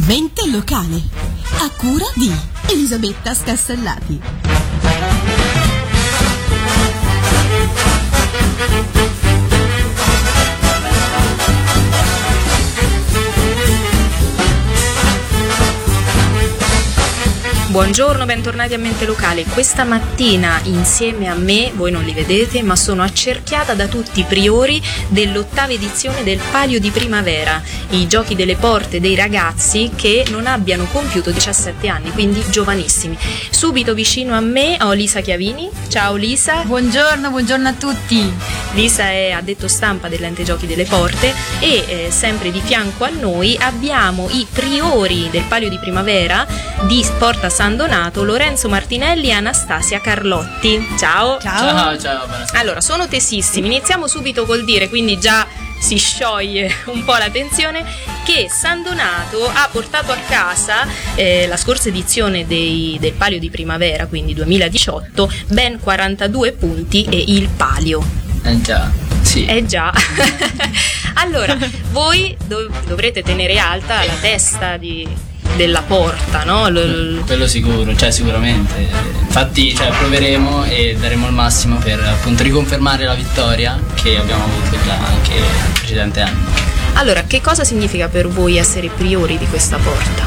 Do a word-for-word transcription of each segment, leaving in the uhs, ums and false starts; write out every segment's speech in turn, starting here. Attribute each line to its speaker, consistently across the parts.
Speaker 1: Mente locale, a cura di Elisabetta Scastellati.
Speaker 2: Buongiorno, bentornati a Mente Locale. Questa mattina insieme a me, voi non li vedete, ma sono accerchiata da tutti i priori dell'ottava edizione del Palio di Primavera, i giochi delle porte dei ragazzi che non abbiano compiuto diciassette anni, quindi giovanissimi. Subito vicino a me ho Lisa Chiavini. Ciao Lisa.
Speaker 3: Buongiorno, buongiorno a tutti.
Speaker 2: Lisa è addetto stampa dell'ente giochi delle porte e eh, sempre di fianco a noi abbiamo i priori del Palio di Primavera di Porta San Donato, Lorenzo Martinelli e Anastasia Carlotti. Ciao.
Speaker 3: Ciao.
Speaker 4: Ciao, ciao. Buonasera.
Speaker 2: Allora, sono tesissimi. Iniziamo subito col dire, quindi già si scioglie un po' la tensione, che San Donato ha portato a casa eh, la scorsa edizione dei, del Palio di Primavera, quindi duemiladiciotto, ben quarantadue punti e il palio.
Speaker 4: Eh già, sì.
Speaker 2: Eh già. Allora, voi dov- dovrete tenere alta la testa di... della porta, no? L-
Speaker 4: Quello sicuro, cioè sicuramente. Infatti, cioè, proveremo e daremo il massimo per appunto riconfermare la vittoria che abbiamo avuto già anche nel precedente anno.
Speaker 2: Allora, che cosa significa per voi essere priori di questa porta?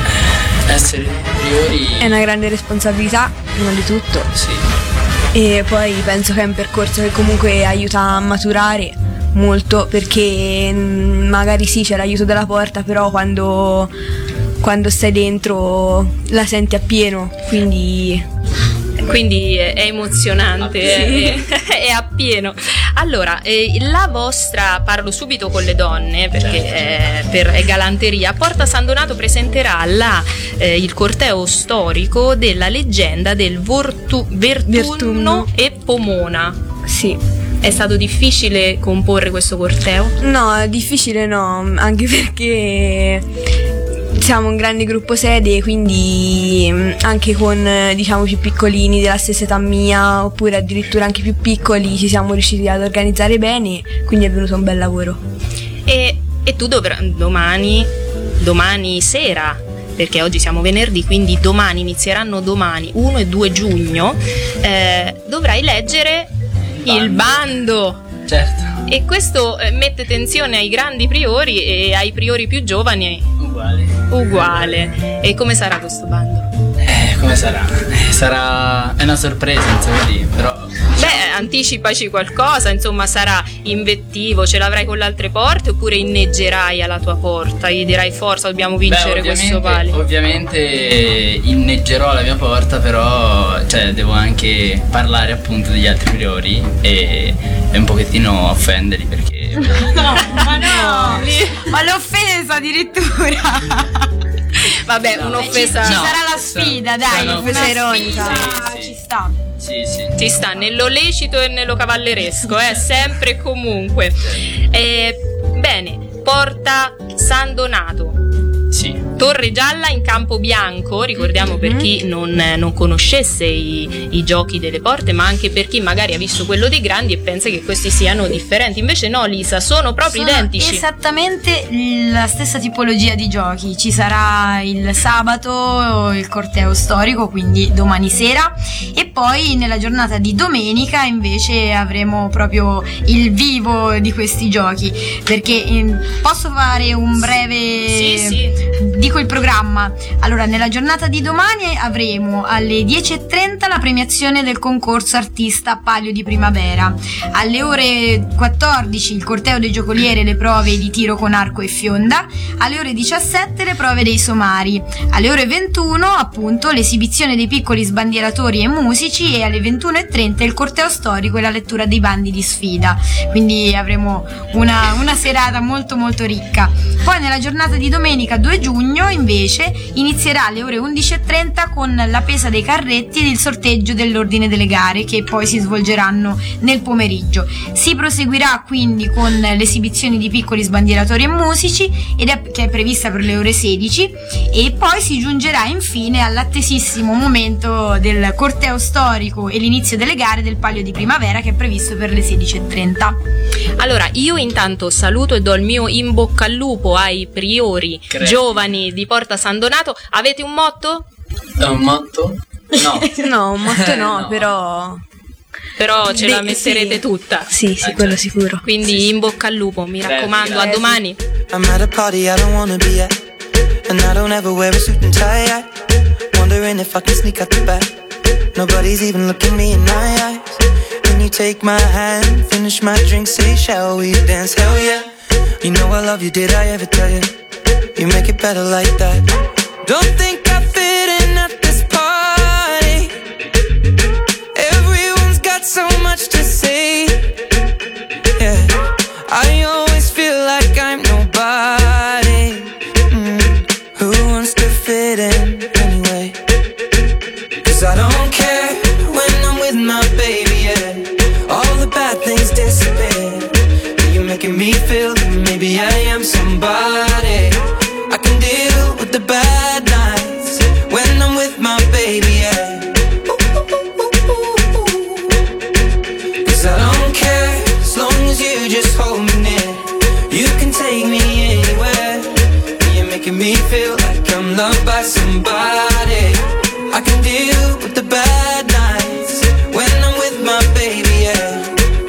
Speaker 4: Essere priori
Speaker 3: È una grande responsabilità, prima di tutto.
Speaker 4: Sì.
Speaker 3: E poi penso che è un percorso che comunque aiuta a maturare molto, perché mh, magari sì, c'è l'aiuto della porta, però quando, quando stai dentro la senti appieno, quindi...
Speaker 2: Quindi è emozionante, è, è appieno. Allora, eh, la vostra, parlo subito con le donne perché è, per, è galanteria. Porta San Donato presenterà la, eh, il corteo storico della leggenda del Vortu, Vertunno,
Speaker 3: Vertunno
Speaker 2: e Pomona.
Speaker 3: Sì.
Speaker 2: È stato difficile comporre questo corteo?
Speaker 3: No, difficile no, anche perché siamo un grande gruppo sede, quindi anche con diciamo più piccolini della stessa età mia, oppure addirittura anche più piccoli, ci siamo riusciti ad organizzare bene, quindi è venuto un bel lavoro.
Speaker 2: E, e tu dovrai domani, domani sera, perché oggi siamo venerdì, quindi domani inizieranno domani, primo e due giugno, eh, dovrai leggere il bando.
Speaker 4: Certo.
Speaker 2: E questo eh, mette tensione ai grandi priori e ai priori più giovani.
Speaker 4: Uguale.
Speaker 2: Uguale. E come sarà questo bando?
Speaker 4: Eh, come sarà? Eh, sarà è una sorpresa, insomma, lì, però.
Speaker 2: Beh, anticipaci qualcosa, insomma, sarà invettivo, ce l'avrai con le altre porte oppure inneggerai alla tua porta, gli dirai forza, dobbiamo vincere. Beh, questo palio.
Speaker 4: Ovviamente inneggerò la mia porta, però cioè, devo anche parlare appunto degli altri priori e, e un pochettino offenderli perché...
Speaker 3: No, ma no! Ma l'offesa addirittura!
Speaker 2: Vabbè,
Speaker 4: no,
Speaker 2: un'offesa...
Speaker 3: Ci
Speaker 4: no,
Speaker 3: sarà la sfida, dai,
Speaker 4: no,
Speaker 3: l'offesa ironica.
Speaker 4: sì, sì.
Speaker 3: Ci sta.
Speaker 4: Sì, sì.
Speaker 2: Ci sta nello lecito e nello cavalleresco, eh, sempre e comunque. Eh, bene, Porta San Donato.
Speaker 4: Sì.
Speaker 2: Torre gialla in campo bianco, ricordiamo per chi non, non conoscesse i, i giochi delle porte, ma anche per chi magari ha visto quello dei grandi e pensa che questi siano differenti. Invece no, Lisa, sono proprio
Speaker 5: sono
Speaker 2: identici.
Speaker 5: Esattamente la stessa tipologia di giochi. Ci sarà il sabato il corteo storico, quindi domani sera, e poi nella giornata di domenica invece avremo proprio il vivo di questi giochi, perché eh, posso fare un breve...
Speaker 2: Sì, sì.
Speaker 5: Dico il programma. Allora, nella giornata di domani avremo alle dieci e trenta la premiazione del concorso artista Palio di Primavera. Alle ore quattordici il corteo dei giocolieri e le prove di tiro con arco e fionda. Alle ore diciassette le prove dei somari. Alle ore ventuno appunto l'esibizione dei piccoli sbandieratori e musici, e alle ventuno e trenta il corteo storico e la lettura dei bandi di sfida. Quindi avremo una, una serata molto molto ricca. Poi nella giornata di domenica due giugno invece inizierà alle ore undici e trenta con la pesa dei carretti ed il sorteggio dell'ordine delle gare, che poi si svolgeranno nel pomeriggio. Si proseguirà quindi con le esibizioni di piccoli sbandieratori e musici, ed è, che è prevista per le ore sedici, e poi si giungerà infine all'attesissimo momento del corteo storico e l'inizio delle gare del Palio di Primavera, che è previsto per le sedici e trenta.
Speaker 2: Allora, io intanto saluto e do il mio in bocca al lupo ai priori
Speaker 4: Creativi.
Speaker 2: giovani giovani di Porta San Donato. Avete un motto?
Speaker 4: È un motto? No.
Speaker 3: No, un motto no,
Speaker 4: No.
Speaker 3: però...
Speaker 2: Però ce la
Speaker 3: Beh,
Speaker 2: metterete
Speaker 3: sì.
Speaker 2: tutta.
Speaker 3: Sì, sì,
Speaker 4: Eh,
Speaker 3: quello
Speaker 4: certo.
Speaker 3: sicuro.
Speaker 2: Quindi in bocca al lupo, mi raccomando, a
Speaker 3: grazie.
Speaker 2: domani.
Speaker 6: I'm at a party I don't wanna be at, and I don't ever wear a suit and tie yet. Wondering if I can sneak out the back. Nobody's even looking me in my eyes. Can you take my hand, finish my drink, say shall we dance? Hell yeah. You know I love you, did I ever tell you? You make it better like that. Don't think I fit in at this party. Everyone's got so much to say. Yeah, I always feel like I'm nobody. Mm. Who wants to fit in anyway? Cause I don't care when I'm with my baby, yeah. All the bad things disappear. You're making me feel that maybe I am somebody. I can deal with the bad nights when I'm with my baby, yeah. Cause I don't care as long as you just hold me near. You can take me anywhere. You're making me feel like I'm loved by somebody. I can deal with the bad nights when I'm with my baby, yeah.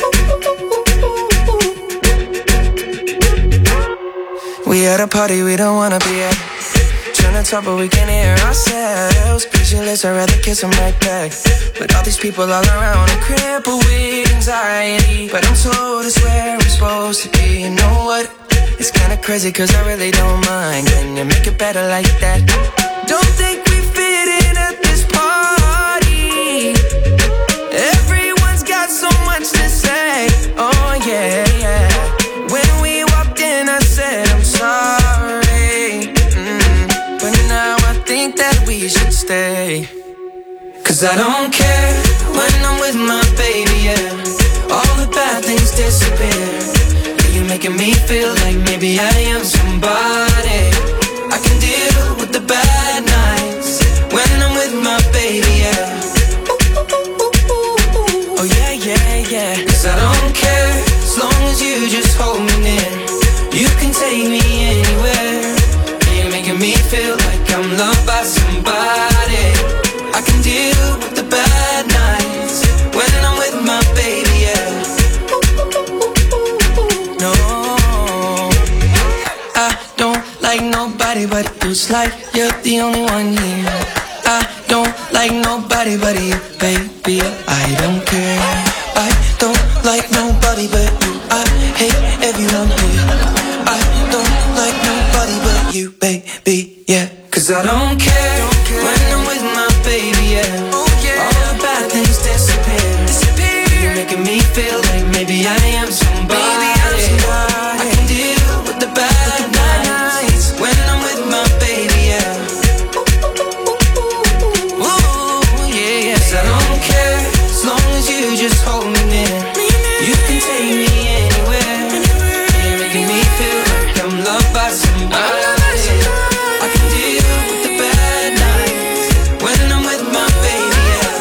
Speaker 6: We at a party we don't wanna be at. Trying to talk but we can't hear ourselves. Pictureless, I'd rather kiss them right back. But all these people all around, I'm crippled with anxiety. But I'm told it's where I'm supposed to be. You know what? It's kinda crazy cause I really don't mind. Can you make it better like that? Don't think we fit in at this party. Everyone's got so much to say. Oh yeah, yeah. When we walked in I said I'm sorry, mm. But now I think that we should stay. Cause I don't care when I'm with my baby, yeah. All the bad things disappear. You're making me feel like maybe I am somebody. I can deal with the bad nights when I'm with my baby, yeah. Oh yeah, yeah, yeah. Cause I don't care as long as you just hold me near. You can take me anywhere. You're making me feel like I'm loved by somebody. I can deal with the bad nights when I'm with my baby, yeah. No, I don't like nobody but you. It's like you're the only one here. I don't like nobody but you, baby. I don't care. I don't like nobody but you. I hate everyone here. I don't like nobody but you, baby, yeah. Cause I don't care when I'm with my baby, yeah. All the bad things disappear. You're making me feel like maybe I am somebody. I can deal with the bad nights when I'm with my baby, yeah. Ooh, yeah, yeah. 'Cause I don't care as long as you just hold me near. You can take me anywhere. You're making me feel like I'm loved by somebody. I can deal with the bad nights when I'm with my baby, yeah.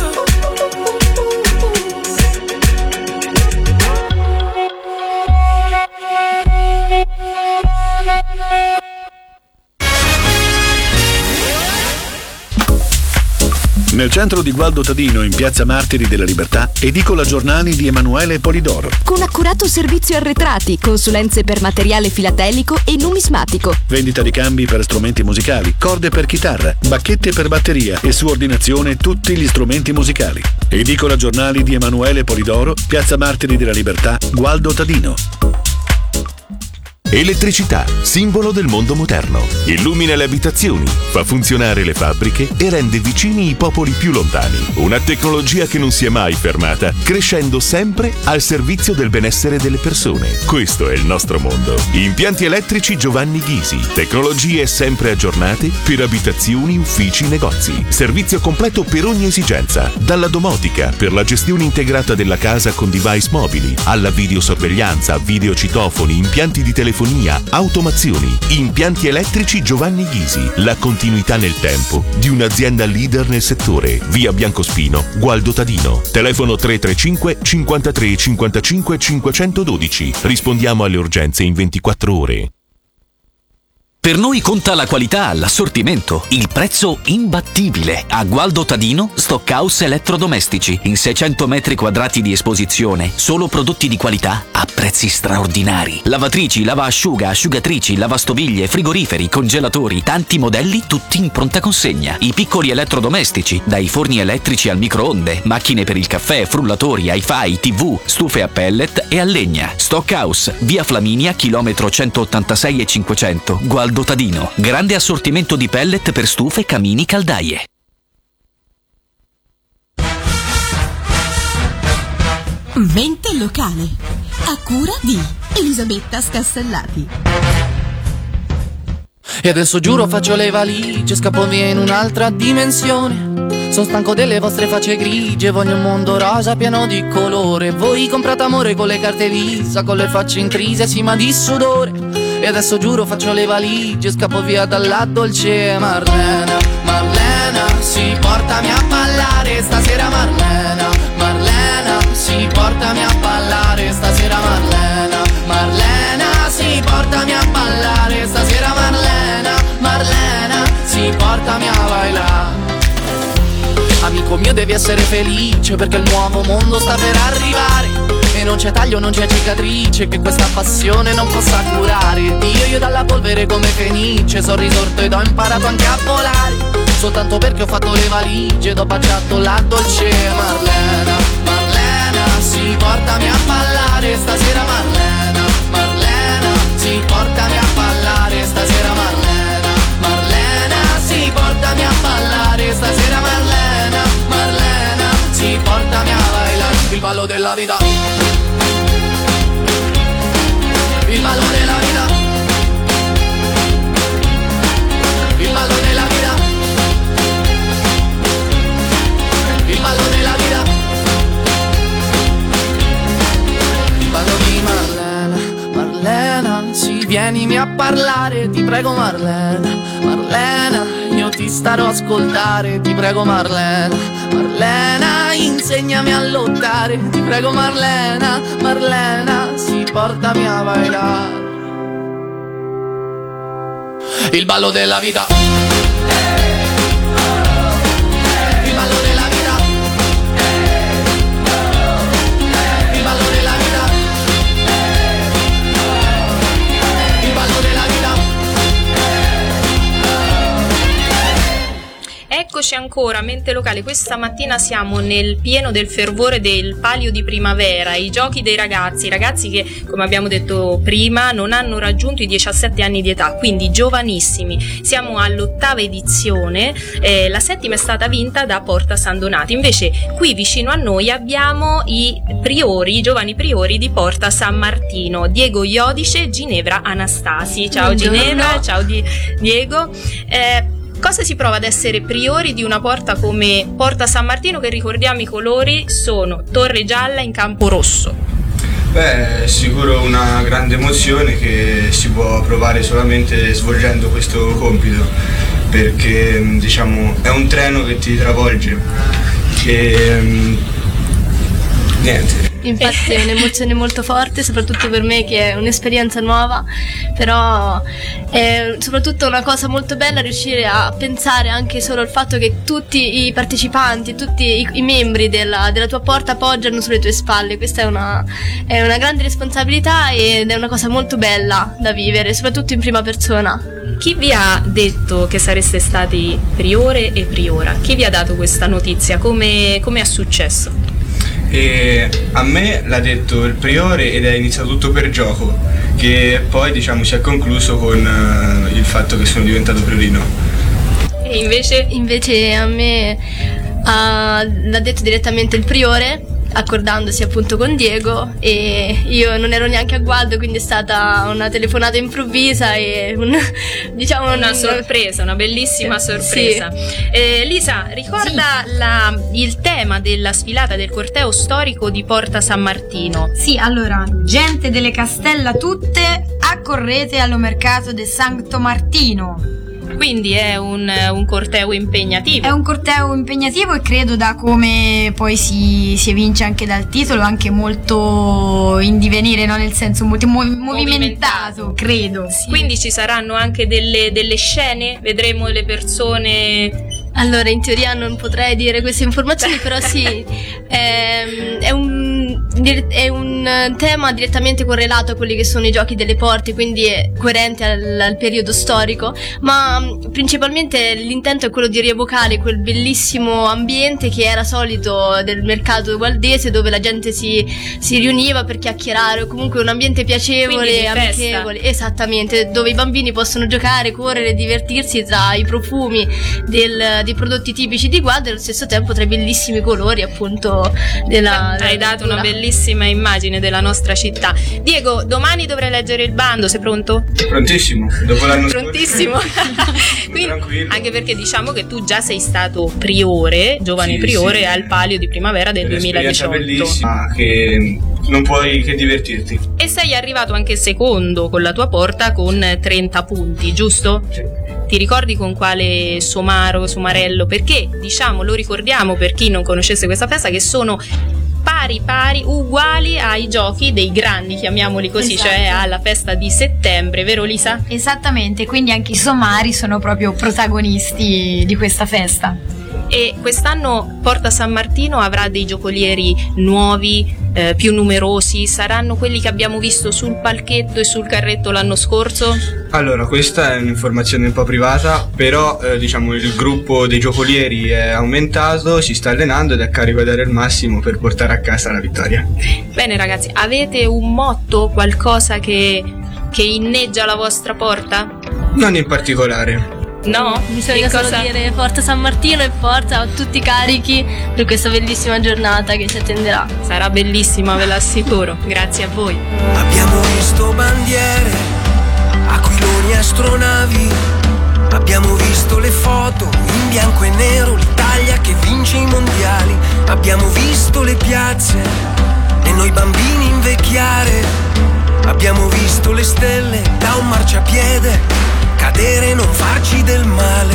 Speaker 7: Nel centro di Gualdo Tadino, in piazza Martiri della Libertà, edicola giornali di Emanuele Polidoro.
Speaker 8: Con accurato servizio arretrati, consulenze per materiale filatelico e numismatico.
Speaker 7: Vendita di cambi per strumenti musicali, corde per chitarra, bacchette per batteria e su ordinazione tutti gli strumenti musicali. Edicola giornali di Emanuele Polidoro, piazza Martiri della Libertà, Gualdo Tadino.
Speaker 9: Elettricità, simbolo del mondo moderno. Illumina le abitazioni, fa funzionare le fabbriche e rende vicini i popoli più lontani. Una tecnologia che non si è mai fermata, crescendo sempre al servizio del benessere delle persone. Questo è il nostro mondo. Impianti elettrici Giovanni Ghisi. Tecnologie sempre aggiornate per abitazioni, uffici, negozi. Servizio completo per ogni esigenza. Dalla domotica, per la gestione integrata della casa con device mobili, alla videosorveglianza, videocitofoni, impianti di telefonia, automazioni. Impianti elettrici Giovanni Ghisi, la continuità nel tempo di un'azienda leader nel settore. Via Biancospino, Gualdo Tadino. Telefono tre tre cinque cinquantatré cinquantacinque cinquecentododici. Rispondiamo alle urgenze in ventiquattro ore.
Speaker 10: Per noi conta la qualità, l'assortimento, il prezzo imbattibile. A Gualdo Tadino, Stockhouse Elettrodomestici. In seicento metri quadrati di esposizione, solo prodotti di qualità a prezzi straordinari. Lavatrici, lavaasciuga, asciugatrici, lavastoviglie, frigoriferi, congelatori, tanti modelli, tutti in pronta consegna. I piccoli elettrodomestici, dai forni elettrici al microonde, macchine per il caffè, frullatori, hi-fi, tv, stufe a pellet e a legna. Stockhouse, via Flaminia, chilometro centottantasei e cinquecento, Gualdo Tadino. Grande assortimento di pellet per stufe, camini, caldaie.
Speaker 1: Mente locale, a cura di Elisabetta Scastellati.
Speaker 11: E adesso giuro faccio le valigie, scappo via in un'altra dimensione. Sono stanco delle vostre facce grigie, voglio un mondo rosa pieno di colore. Voi comprate amore con le carte Visa, con le facce intrise, sì ma di sudore. E adesso giuro faccio le valigie, scappo via dalla dolce Marlena. Marlena, sì portami a ballare stasera Marlena. Marlena, sì portami a ballare stasera Marlena. Marlena, sì portami a ballare stasera Marlena. Marlena, sì portami a bailare. Amico mio devi essere felice perché il nuovo mondo sta per arrivare. E non c'è taglio, non c'è cicatrice che questa passione non possa curare. Dio io dalla polvere come fenice sono risorto ed ho imparato anche a volare. Soltanto perché ho fatto le valigie ed ho baciato la dolce Marlena. Marlena, sì portami a ballare stasera Marlena. Marlena, sì portami a ballare stasera Marlena. Marlena, sì portami a ballare stasera Marlena. Marlena, sì portami a bailare il ballo della vita. Il ballo della vita. Il ballo della vita. Il ballo della vita. Il ballo di Marlena. Marlena, sì vienimi a parlare, ti prego Marlena. Marlena, io ti starò a ascoltare, ti prego Marlena. Marlena, insegnami a lottare, ti prego Marlena. Marlena, sì portami a bailare il ballo della vita. Il ballo della vita. Il ballo della vita. Il ballo della vita.
Speaker 2: Eccoci ancora, Mente Locale. Questa mattina siamo nel pieno del fervore del Palio di Primavera, i giochi dei ragazzi, i ragazzi che, come abbiamo detto prima, non hanno raggiunto i diciassette anni di età, quindi giovanissimi. Siamo all'ottava edizione, eh, la settima è stata vinta da Porta San Donato. Invece qui vicino a noi abbiamo i priori, i giovani priori di Porta San Martino, Diego Iodice e Ginevra Anastasi. Ciao
Speaker 3: Buongiorno.
Speaker 2: Ginevra, ciao Di- Diego. Eh, Cosa si prova ad essere priori di una porta come Porta San Martino, che ricordiamo i colori sono torre gialla in campo rosso?
Speaker 12: Beh, è sicuro una grande emozione che si può provare solamente svolgendo questo compito, perché diciamo è un treno che ti travolge e niente.
Speaker 13: Infatti è un'emozione molto forte, soprattutto per me che è un'esperienza nuova, però è soprattutto una cosa molto bella riuscire a pensare anche solo al fatto che tutti i partecipanti, tutti i, i membri della, della tua porta poggiano sulle tue spalle. Questa è una, è una grande responsabilità ed è una cosa molto bella da vivere, soprattutto in prima persona.
Speaker 2: Chi vi ha detto che sareste stati priore e priora? Chi vi ha dato questa notizia? Come, come è successo?
Speaker 12: E a me l'ha detto il priore ed è iniziato tutto per gioco, che poi diciamo si è concluso con uh, il fatto che sono diventato priorino.
Speaker 2: E invece?
Speaker 13: Invece a me uh, l'ha detto direttamente il priore, accordandosi appunto con Diego, e io non ero neanche a Gualdo, quindi è stata una telefonata improvvisa e un, diciamo
Speaker 2: una
Speaker 13: un,
Speaker 2: sorpresa, una bellissima sorpresa.
Speaker 13: Sì.
Speaker 2: Eh, Lisa, ricorda
Speaker 5: Sì.
Speaker 2: la, il tema della sfilata del corteo storico di Porta San Martino.
Speaker 5: Sì, allora, gente delle Castella tutte, accorrete allo mercato de Santo Martino.
Speaker 2: Quindi è un, un corteo impegnativo.
Speaker 5: È un corteo impegnativo e credo, da come poi si, si evince anche dal titolo, anche molto in divenire, no? Nel senso molto mov- movimentato, credo. Sì.
Speaker 2: Quindi ci saranno anche delle, delle scene? Vedremo le persone...
Speaker 13: Allora, in teoria non potrei dire queste informazioni, però sì, è, è, un, è un tema direttamente correlato a quelli che sono i giochi delle porte, quindi è coerente al, al periodo storico, ma principalmente l'intento è quello di rievocare quel bellissimo ambiente che era solito del mercato valdese, dove la gente si, si riuniva per chiacchierare, o comunque un ambiente piacevole, amichevole, esattamente, dove i bambini possono giocare, correre, divertirsi tra i profumi del dei prodotti tipici di Gualdo e allo stesso tempo tra i bellissimi colori, appunto, della...
Speaker 2: Hai dato una bellissima immagine della nostra città. Diego, domani dovrai leggere il bando, sei pronto?
Speaker 12: Prontissimo, dopo l'anno
Speaker 2: Prontissimo. Quindi, anche perché diciamo che tu già sei stato priore, giovane
Speaker 12: sì,
Speaker 2: priore
Speaker 12: sì.
Speaker 2: al Palio di Primavera del duemiladiciotto.
Speaker 12: Bellissima, che non puoi che divertirti.
Speaker 2: E sei arrivato anche secondo con la tua porta con trenta punti, giusto?
Speaker 12: Sì.
Speaker 2: Ti ricordi con quale somaro, somarello? Perché, diciamo, lo ricordiamo per chi non conoscesse questa festa, che sono pari pari, uguali ai giochi dei grandi, chiamiamoli così, esatto. Cioè alla festa di settembre, vero Lisa?
Speaker 5: Esattamente, quindi anche i somari sono proprio protagonisti di questa festa.
Speaker 2: E quest'anno Porta San Martino avrà dei giocolieri nuovi, eh, più numerosi, saranno quelli che abbiamo visto sul palchetto e sul carretto l'anno scorso?
Speaker 12: Allora, questa è un'informazione un po' privata, però eh, diciamo il gruppo dei giocolieri è aumentato, si sta allenando ed è carico a dare il massimo per portare a casa la vittoria.
Speaker 2: Bene ragazzi, avete un motto, qualcosa che, che inneggia la vostra porta?
Speaker 12: Non in particolare.
Speaker 2: No?
Speaker 13: Bisogna
Speaker 2: che
Speaker 13: solo
Speaker 2: cosa...
Speaker 13: dire forza San Martino e forza a tutti carichi per questa bellissima giornata che ci attenderà.
Speaker 2: Sarà bellissima, ve l'assicuro. Grazie a voi.
Speaker 6: Abbiamo visto bandiere, aquiloni e astronavi. Abbiamo visto le foto in bianco e nero, l'Italia che vince i mondiali. Abbiamo visto le piazze e noi bambini invecchiare. Abbiamo visto le stelle da un marciapiede cadere, non farci del male.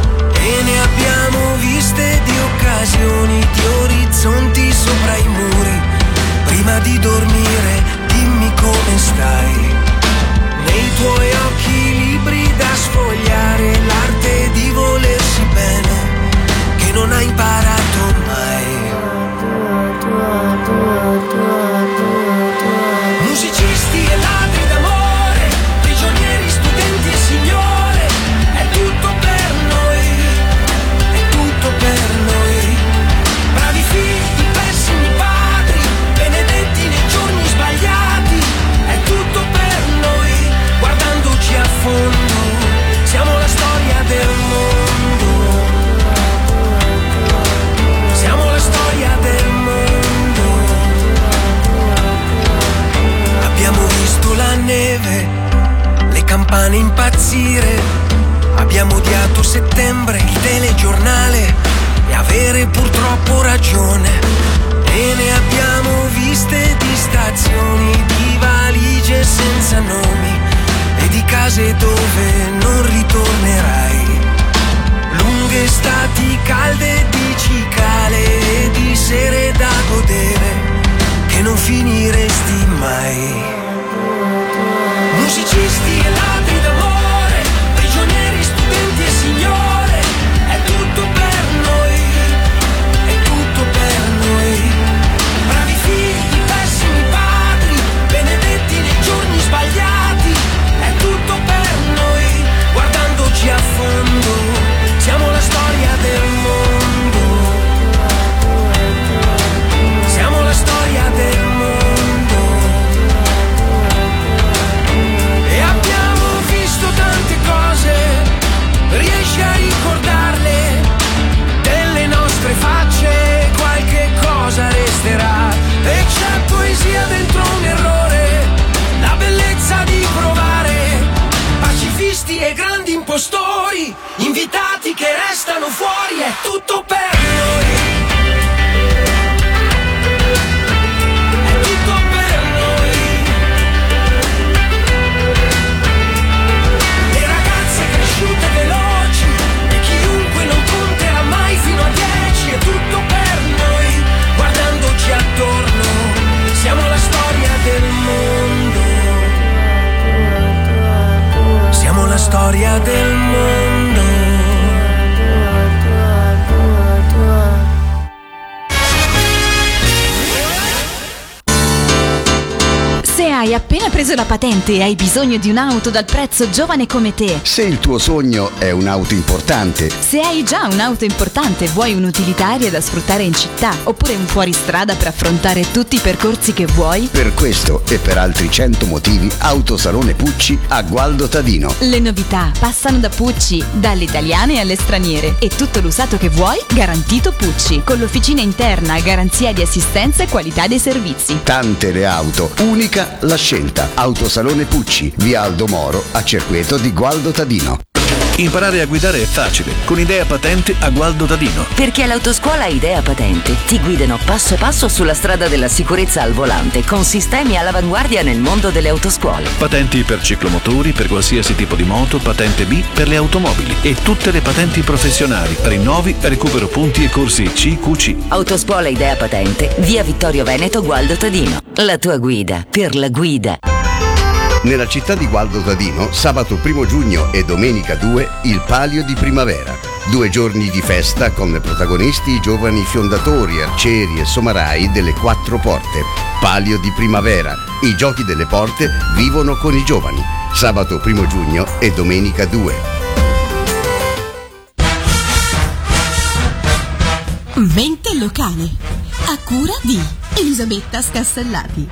Speaker 6: E ne abbiamo viste di occasioni, di orizzonti sopra i muri. Prima di dormire dimmi come stai. Nei tuoi occhi libri da sfogliare, l'arte di volersi bene che non hai imparato mai. Musicisti e ladri d'amore, prigionieri, studenti e signore, è tutto per noi, è tutto per noi. Bravi figli, pessimi padri, benedetti nei giorni sbagliati, è tutto per noi. Guardandoci a fondo, siamo la storia del mondo, siamo la storia del mondo. Abbiamo visto la neve, le campane impazzire, abbiamo odiato settembre, il telegiornale e avere purtroppo ragione. E ne abbiamo viste distrazioni, di valigie senza nomi e di case dove non ritornerai. Lunghe estati calde di cicale e di sere da godere che non finiresti mai. Musicisti e ladri d'amore, prigionieri, studenti e signore, è tutto per noi, è tutto per noi. Bravi figli, pessimi padri, benedetti nei giorni sbagliati, è tutto per noi. Guardandoci a fondo, siamo la storia del mondo, siamo la storia del mondo.
Speaker 14: storia del mondo.
Speaker 8: Se hai appena preso la patente e hai bisogno di un'auto dal prezzo giovane come te,
Speaker 15: se il tuo sogno è un'auto importante,
Speaker 8: se hai già un'auto importante e vuoi un'utilitaria da sfruttare in città oppure un fuoristrada per affrontare tutti i percorsi che vuoi,
Speaker 15: per questo e per altri cento motivi, Autosalone Pucci a Gualdo Tadino.
Speaker 8: Le novità passano da Pucci, dalle italiane alle straniere, e tutto l'usato che vuoi garantito Pucci, con l'officina interna, garanzia di assistenza e qualità dei servizi.
Speaker 15: Tante le auto, unica la scelta. Autosalone Pucci, via Aldo Moro, a Cerqueto di Gualdo Tadino.
Speaker 7: Imparare a guidare è facile, con Idea Patente a Gualdo Tadino.
Speaker 16: Perché all'autoscuola Idea Patente ti guidano passo passo sulla strada della sicurezza al volante, con sistemi all'avanguardia nel mondo delle autoscuole.
Speaker 7: Patenti per ciclomotori, per qualsiasi tipo di moto, patente B per le automobili e tutte le patenti professionali, rinnovi, recupero punti e corsi C Q C.
Speaker 16: Autoscuola Idea Patente, via Vittorio Veneto, Gualdo Tadino. La tua guida per la guida.
Speaker 15: Nella città di Gualdo Tadino, sabato primo giugno e domenica due, il Palio di Primavera. Due giorni di festa con protagonisti i giovani fiondatori, arcieri e somarai delle quattro porte. Palio di Primavera. I giochi delle porte vivono con i giovani. Sabato primo giugno e domenica due.
Speaker 1: Mente locale. A cura di Elisabetta Scastellati.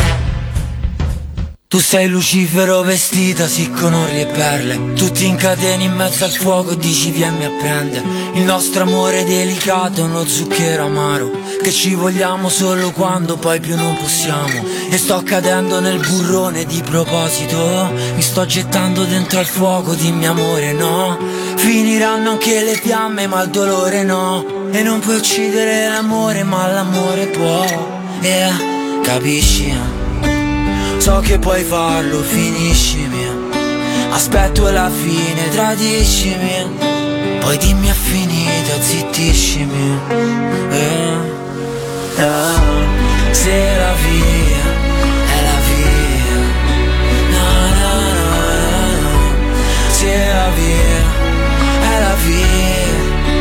Speaker 14: Tu sei Lucifero vestita sì con orli e perle, tutti in catene in mezzo al fuoco, dici vieni a prendere. Il nostro amore delicato è uno zucchero amaro, che ci vogliamo solo quando poi più non possiamo. E sto cadendo nel burrone di proposito, mi sto gettando dentro al fuoco, dimmi amore no. Finiranno anche le fiamme ma il dolore no. E non puoi uccidere l'amore ma l'amore può. Yeah, capisci? So che puoi farlo, finiscimi. Aspetto la fine, tradiscimi. Poi dimmi è finita, zittiscimi. eh, eh. Se la via è la via, no, no, no, no. Se la via è la via,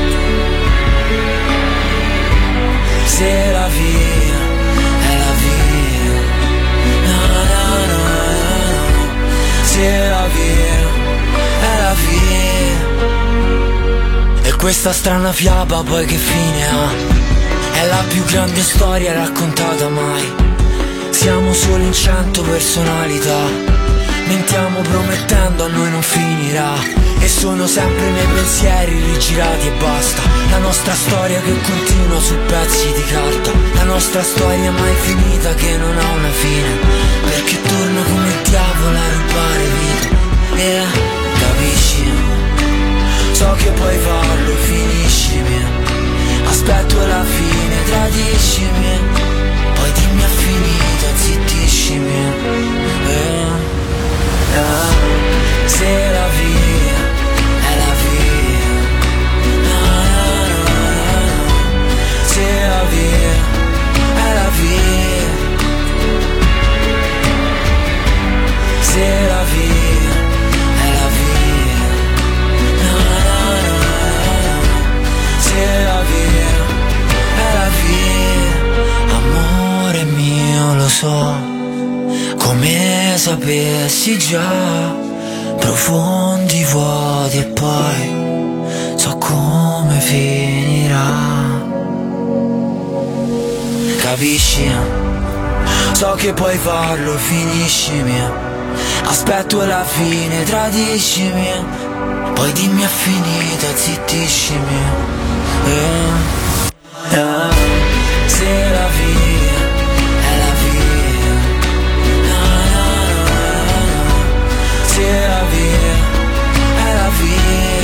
Speaker 14: se la via è la via, no, no, no, no. Se la via è la via. E questa strana fiaba poi che fine ha? È la più grande storia raccontata mai. Siamo solo in cento personalità, mentiamo promettendo a noi non finirà. E sono sempre i miei pensieri rigirati e basta. La nostra storia che continua su pezzi di carta, la nostra storia mai finita che non ha una fine, perché torno come il diavolo a rubare vita. E yeah, capisci? So che puoi farlo, finiscimi. Aspetto la fine, tradiscimi. Poi dimmi è finita, zittiscimi. eh, eh. Se la via è la via, no, no, no, no. Se la via è la via, se la via è la via, no, no, no, no. Se la via è la via. Amore mio, lo so, come sapessi già, profondi vuoti e poi so come finirà. Capisci? So che puoi farlo, finiscimi. Aspetto la fine, tradiscimi. Poi dimmi è finita, zittiscimi. eh, eh. Se la via è la via, no, no, no, no. Se la via è la via,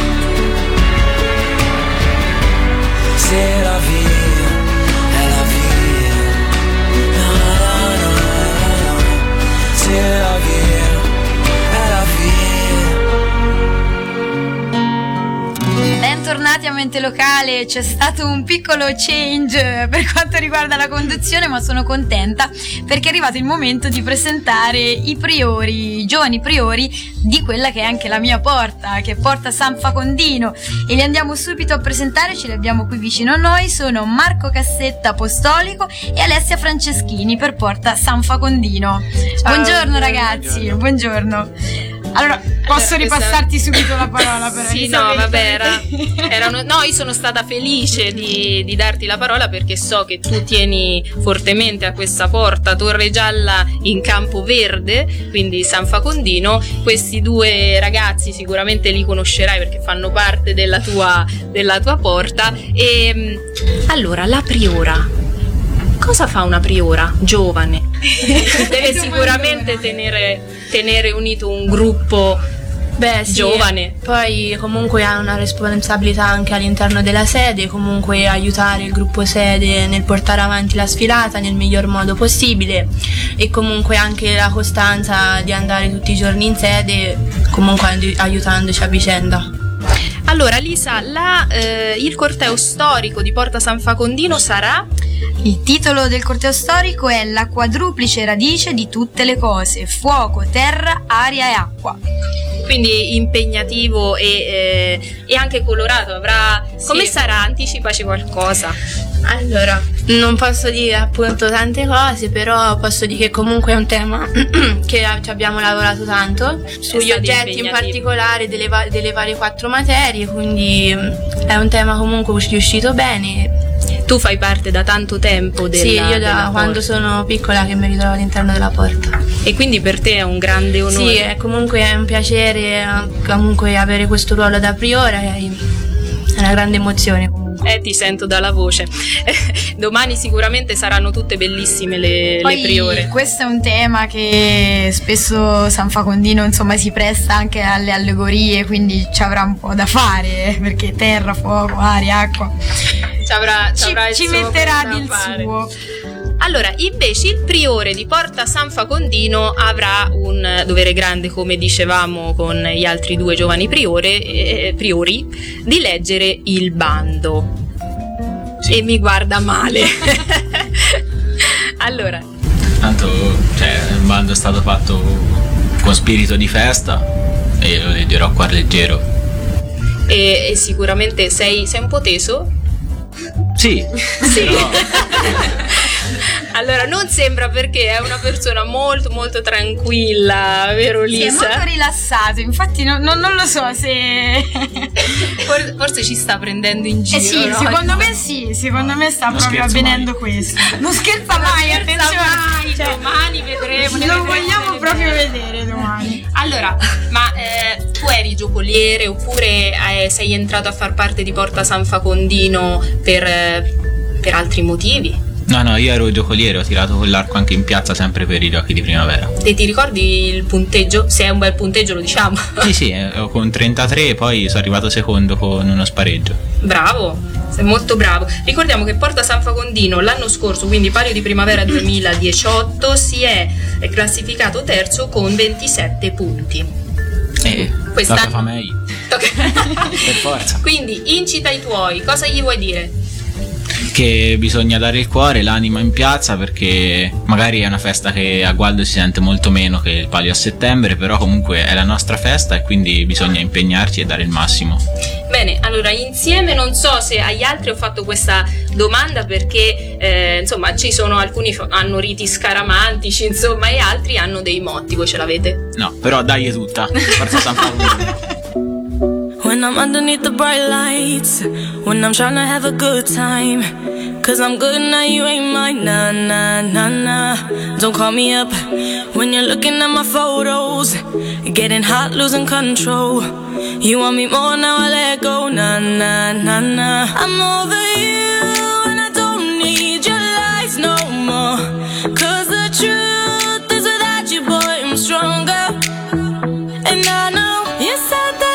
Speaker 14: se la via è la via, no, no, no, no. Se la via è la via.
Speaker 5: Bentornati bentornati a Mente Locale. C'è stato un piccolo change per quanto riguarda la conduzione, ma sono contenta perché è arrivato il momento di presentare i priori, i giovani priori di quella che è anche la mia porta, che è Porta San Facondino, e li andiamo subito a presentare. Ce li abbiamo qui vicino a noi. Sono Marco Cassetta Apostolico e Alessia Franceschini per Porta San Facondino.
Speaker 2: Ciao,
Speaker 5: buongiorno ragazzi, buongiorno. Allora, posso ripassarti subito la parola per
Speaker 2: Sì, no, vabbè, era, erano, no, io sono stata felice di, di darti la parola perché so che tu tieni fortemente a questa porta Torre Gialla in Campo Verde, quindi San Facondino. Questi due ragazzi sicuramente li conoscerai perché fanno parte della tua, della tua porta. E allora, la priora. Cosa fa una priora giovane? Deve sicuramente tenere, tenere unito un gruppo
Speaker 17: Beh, sì,
Speaker 2: giovane.
Speaker 17: Poi comunque ha una responsabilità anche all'interno della sede, comunque aiutare il gruppo sede nel portare avanti la sfilata nel miglior modo possibile, e comunque anche la costanza di andare tutti i giorni in sede, comunque aiutandoci a vicenda.
Speaker 2: Allora Lisa, la, eh, il corteo storico di Porta San Facondino sarà?
Speaker 5: Il titolo del corteo storico è La quadruplice radice di tutte le cose: fuoco, terra, aria e acqua.
Speaker 2: Quindi impegnativo e, eh, e anche colorato. Avrà. Sì. Come sarà? Anticipaci qualcosa.
Speaker 17: Allora, non posso dire appunto tante cose, però posso dire che comunque è un tema che ci abbiamo lavorato tanto sugli oggetti, in particolare delle, va- delle varie quattro materie, quindi è un tema comunque riuscito bene.
Speaker 2: Tu fai parte da tanto tempo della
Speaker 17: Sì, io da quando
Speaker 2: porta.
Speaker 17: sono piccola che mi ritrovo all'interno della porta.
Speaker 2: E quindi per te è un grande onore?
Speaker 17: Sì, è comunque è un piacere comunque avere questo ruolo da priora, è una grande emozione comunque.
Speaker 2: Eh, ti sento dalla voce. Domani sicuramente saranno tutte bellissime le,
Speaker 5: Poi,
Speaker 2: le priore.
Speaker 5: Questo è un tema che spesso San Facondino insomma si presta anche alle allegorie, quindi ci avrà un po' da fare, perché terra, fuoco, aria, acqua.
Speaker 2: Ci, avrà, ci,
Speaker 5: ci,
Speaker 2: avrà il
Speaker 5: ci
Speaker 2: suo
Speaker 5: metterà
Speaker 2: da
Speaker 5: del
Speaker 2: fare.
Speaker 5: suo.
Speaker 2: Allora, invece il priore di Porta San Facondino avrà un dovere grande, come dicevamo con gli altri due giovani priore, eh, priori, di leggere il bando. Sì. E mi guarda male. Allora.
Speaker 18: Tanto, cioè, il bando è stato fatto con spirito di festa e lo leggerò a cuor leggero.
Speaker 2: E, e sicuramente sei, sei un po' teso?
Speaker 18: Sì.
Speaker 2: Sì.
Speaker 18: Però...
Speaker 2: Allora, non sembra, perché è una persona molto molto tranquilla, vero Lisa?
Speaker 5: Sì, è molto rilassato, infatti no, no, non lo so se...
Speaker 2: forse, forse ci sta prendendo in giro.
Speaker 5: Eh sì,
Speaker 2: no?
Speaker 5: secondo me sì, secondo me sta
Speaker 18: non
Speaker 5: proprio avvenendo
Speaker 18: mai.
Speaker 5: questo. Non scherza mai,
Speaker 2: non scherza
Speaker 5: attenzione.
Speaker 2: mai, cioè, domani vedremo.
Speaker 5: Lo
Speaker 2: vedremo,
Speaker 5: vogliamo
Speaker 2: vedremo.
Speaker 5: proprio vedere domani.
Speaker 2: Allora, ma eh, tu eri giocoliere oppure eh, sei entrato a far parte di Porta San Facondino per, eh, per altri motivi?
Speaker 18: No, no, io ero giocoliere, ho tirato con l'arco anche in piazza sempre per i giochi di primavera.
Speaker 2: E ti ricordi il punteggio? Se è un bel punteggio lo diciamo.
Speaker 18: Sì, sì, ero con trentatré e poi sono arrivato secondo con uno spareggio.
Speaker 2: Bravo, sei molto bravo. Ricordiamo che Porta San Facondino l'anno scorso, quindi Palio di Primavera duemiladiciotto, si è classificato terzo con ventisette punti.
Speaker 18: E
Speaker 2: Quest'anno
Speaker 18: tocca fa meglio. Per forza.
Speaker 2: Quindi incita i tuoi, cosa gli vuoi dire?
Speaker 18: Che bisogna dare il cuore, l'anima in piazza, perché magari è una festa che a Gualdo si sente molto meno che il Palio a settembre, però comunque è la nostra festa e quindi bisogna impegnarci e dare il massimo.
Speaker 2: Bene, allora insieme, non so se agli altri ho fatto questa domanda perché eh, insomma ci sono alcuni f- hanno riti scaramantici, insomma, e altri hanno dei motti. Voi ce l'avete?
Speaker 18: No, però dai è tutta, forza San Paolo.
Speaker 19: When I'm underneath the bright lights, when I'm trying to have a good time, cause I'm good now, you ain't mine, nah, nah, nah, nah. Don't call me up when you're looking at my photos, getting hot, losing control. You want me more, now I let go, nah, nah, nah, nah. I'm over you and I don't need your lies no more, cause the truth is without you, boy, I'm stronger. And I know you said that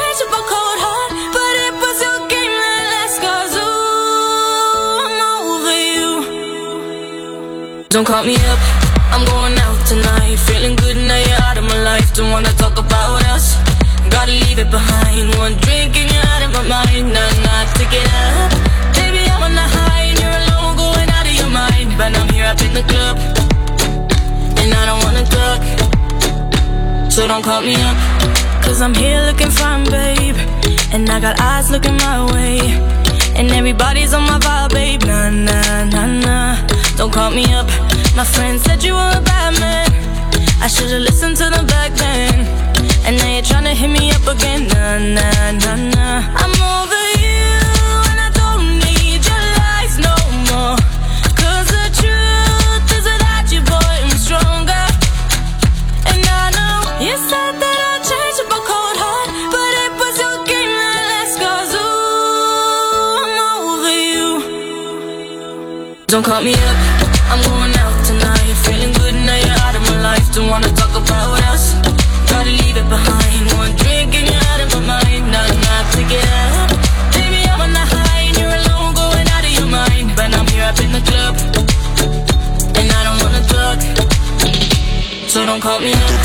Speaker 19: don't call me up, I'm going out tonight. Feeling good now you're out of my life. Don't wanna talk about us. gotta leave it behind. One drink and you're out of my mind. Nah, nah, take it up. Baby, I'm on the high and you're alone, going out of your mind. But I'm here up in the club, and I don't wanna talk, so don't call me up. Cause I'm here looking fine, babe, and I got eyes looking my way, and everybody's on my vibe, babe. Nah, nah, nah, nah, don't call me up. My friend said you were a bad man, I should've listened to them back then, and now you're tryna hit me up again. Nah, nah, nah, nah, I'm over you, and I don't need your lies no more. Cause the truth is without you, boy, I'm stronger. And I know you said that I'd change up a cold heart, but it was your game that last. Cause ooh, I'm over you. Don't call me up, I'm going out tonight, feeling good now you're out of my life. Don't wanna talk about us, gotta leave it behind. One drink and you're out of my mind. Nah, nah, take it up. Baby, I'm on the high and you're alone, going out of your mind. But I'm here up in the club, and I don't wanna talk, so don't call me up.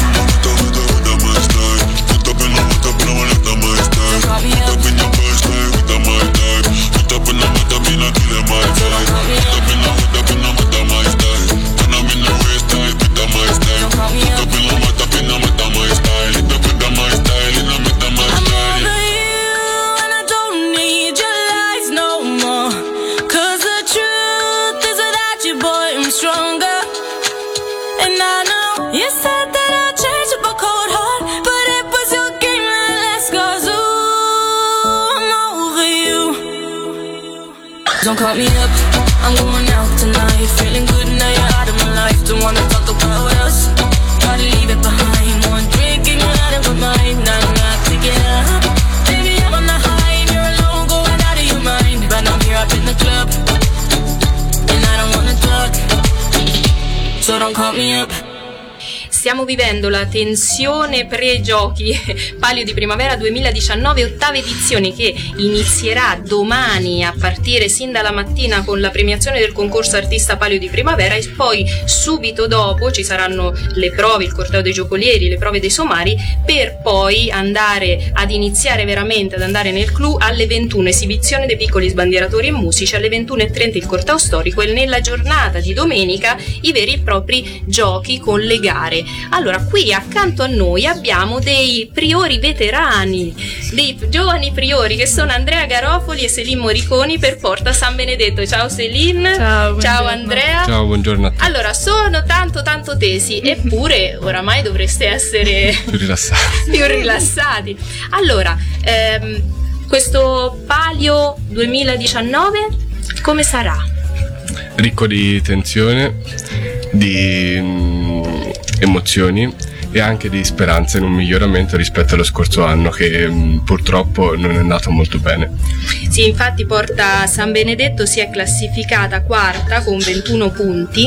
Speaker 19: Don't call me up, I'm going out tonight, feeling good now you're out of my life. Don't wanna talk about us, gotta leave it behind. One drink and you're out of my mind. Nah, nah, take it up. Baby, I'm on the high and you're alone, going out of your mind. But I'm here up in the club, and I don't wanna talk, so don't call me up.
Speaker 2: Stiamo vivendo la tensione pre-giochi Palio di Primavera duemiladiciannove, ottava edizione, che inizierà domani a partire sin dalla mattina con la premiazione del concorso Artista Palio di Primavera, e poi subito dopo ci saranno le prove, il corteo dei giocolieri, le prove dei somari, per poi andare ad iniziare veramente ad andare nel clou alle ventuno, esibizione dei piccoli sbandieratori e musici, alle ventuno e trenta il corteo storico, e nella giornata di domenica i veri e propri giochi con le gare. Allora, qui accanto a noi abbiamo dei priori veterani, dei giovani priori, che sono Andrea Garofoli e Selin Moriconi per Porta San Benedetto. Ciao Selin.
Speaker 20: Ciao,
Speaker 2: ciao Andrea.
Speaker 20: Ciao, buongiorno a tutti.
Speaker 2: Allora, sono tanto tanto tesi, eppure oramai dovreste essere
Speaker 20: più rilassati.
Speaker 2: più rilassati. Allora, ehm, questo Palio duemiladiciannove come sarà?
Speaker 20: Ricco di tensione, di mh, emozioni e anche di speranza in un miglioramento rispetto allo scorso anno, che mh, purtroppo non è andato molto bene.
Speaker 2: Sì, infatti Porta San Benedetto si è classificata quarta con ventuno punti